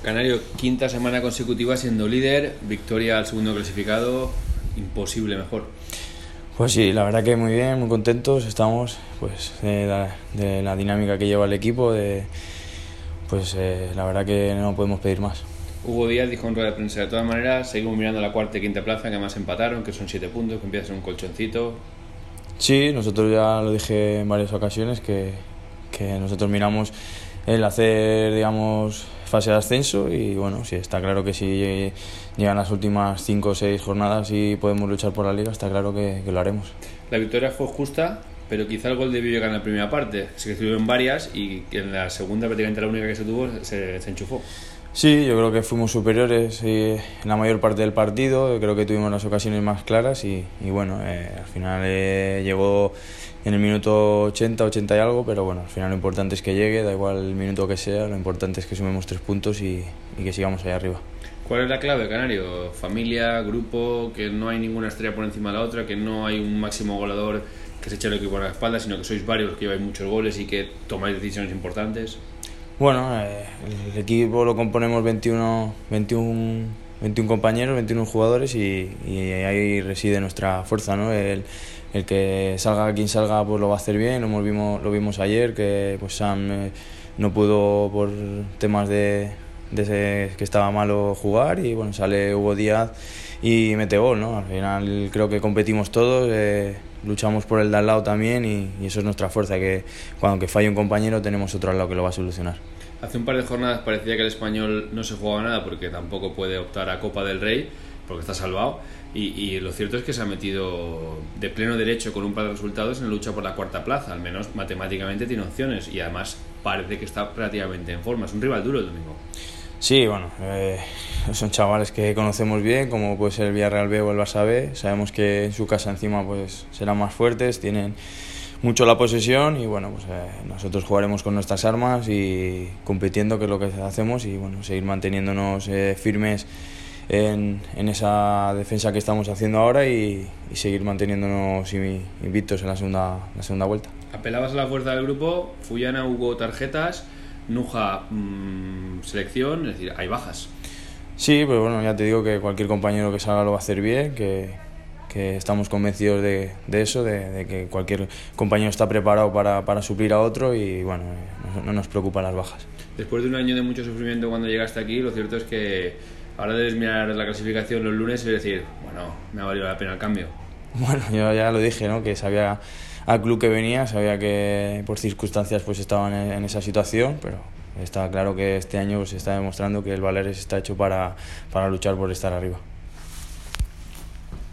Canario, quinta semana consecutiva siendo líder, victoria al segundo clasificado, imposible mejor. Pues sí, la verdad que muy bien, muy contentos estamos pues de la dinámica que lleva el equipo, la verdad que no podemos pedir más. Hugo Díaz dijo en rueda de prensa: de todas maneras, seguimos mirando la cuarta y quinta plaza, que además empataron, que son 7 puntos, que empieza a ser un colchoncito. Sí, nosotros ya lo dije en varias ocasiones que nosotros miramos el hacer, digamos, fase de ascenso y bueno, sí, está claro que si llegan las últimas 5 o 6 jornadas y podemos luchar por la liga, está claro que lo haremos. La victoria fue justa, pero quizá el gol debió llegar en la primera parte. Se recibió en varias y en la segunda, prácticamente la única que se tuvo, se enchufó. Sí, yo creo que fuimos superiores en la mayor parte del partido, creo que tuvimos las ocasiones más claras y bueno, al final llegó en el minuto 80 y algo, pero bueno, al final lo importante es que llegue, da igual el minuto que sea, lo importante es que sumemos 3 puntos y que sigamos ahí arriba. ¿Cuál es la clave, Canario? Familia, grupo, que no hay ninguna estrella por encima de la otra, que no hay un máximo goleador que se eche el equipo a la espalda, sino que sois varios los que lleváis muchos goles y que tomáis decisiones importantes. Bueno, el equipo lo componemos 21 compañeros, 21 jugadores y ahí reside nuestra fuerza, ¿no? El que salga quien salga pues lo va a hacer bien, lo vimos ayer, que pues Sam no pudo por temas de que estaba malo jugar y bueno, sale Hugo Díaz y mete gol, ¿no? Al final creo que competimos todos, luchamos por el de al lado también y eso es nuestra fuerza, que cuando falle un compañero tenemos otro al lado que lo va a solucionar. Hace un par de jornadas parecía que el Español no se jugaba nada porque tampoco puede optar a Copa del Rey porque está salvado y lo cierto es que se ha metido de pleno derecho con un par de resultados en la lucha por la cuarta plaza, al menos matemáticamente tiene opciones y además parece que está relativamente en forma. Es un rival duro el domingo. Sí, bueno, son chavales que conocemos bien, como puede ser el Villarreal B o el Barça B. Sabemos que en su casa encima pues serán más fuertes, tienen mucho la posesión y bueno, pues nosotros jugaremos con nuestras armas y compitiendo, que es lo que hacemos, y bueno, seguir manteniéndonos firmes en esa defensa que estamos haciendo ahora y seguir manteniéndonos invictos en la segunda vuelta. Apelabas a la fuerza del grupo, Fullana, Hugo, tarjetas, Nuja, selección, es decir, hay bajas. Sí, pero bueno, ya te digo que cualquier compañero que salga lo va a hacer bien, que estamos convencidos de eso, de que cualquier compañero está preparado para suplir a otro y bueno, no nos preocupan las bajas. Después de un año de mucho sufrimiento cuando llegaste aquí, lo cierto es que ahora debes mirar la clasificación los lunes y decir, bueno, me ha valido la pena el cambio. Bueno, yo ya lo dije, ¿no? Que sabía al club que venía, sabía que por circunstancias pues estaban en esa situación, pero está claro que este año se está demostrando que el Baleares está hecho para luchar por estar arriba.